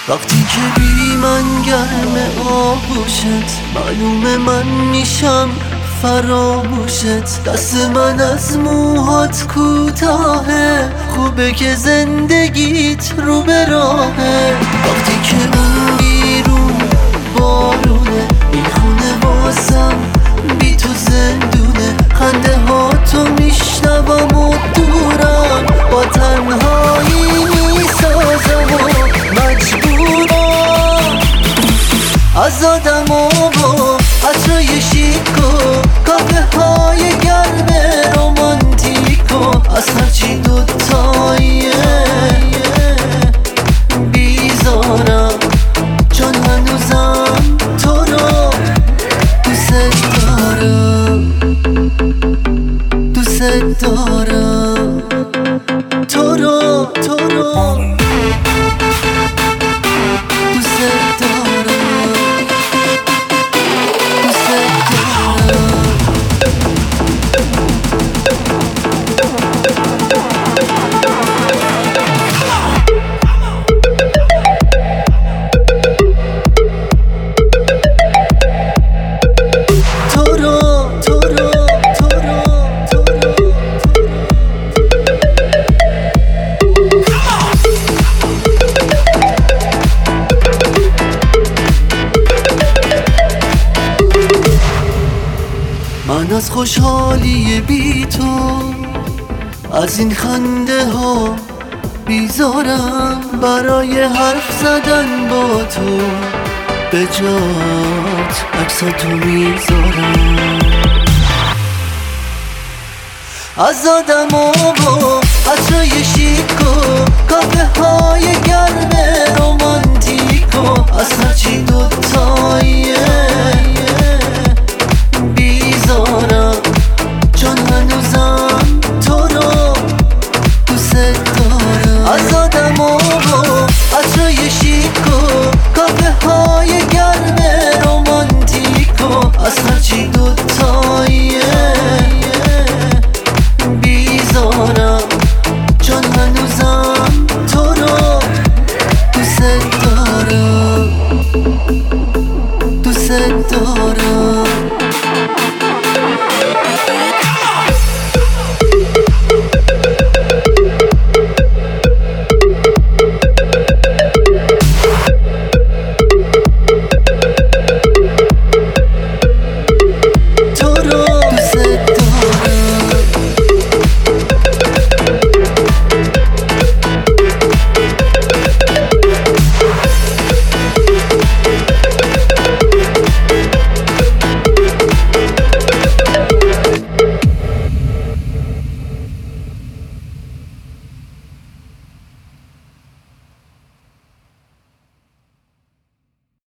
وقتی که بی من گرم آغوشت، معلومه من میشم فراموشت. دست من از موهات کوتاهه، خوبه که زندگیت رو به راهه. وقتی که اون بیرون بارونه، میخونه واسم بی تو زندونه. خنده ها تو میشنوم و دورم، با تنهایی میسازم و مجبورم. از آدم و با عطرای شیک و کافه های گرم رومانتیک و از هرچی دوتاییه بیزارم، چون هنوزم تو رو دوست دارم. دوست دارم تو رو دوست دارم. من از خوشحالی بی تو، از این خنده ها بیزارم. برای حرف زدن با تو به جات عکساتو میذارم. از آدم و با عطرای شیک و کافه های گرم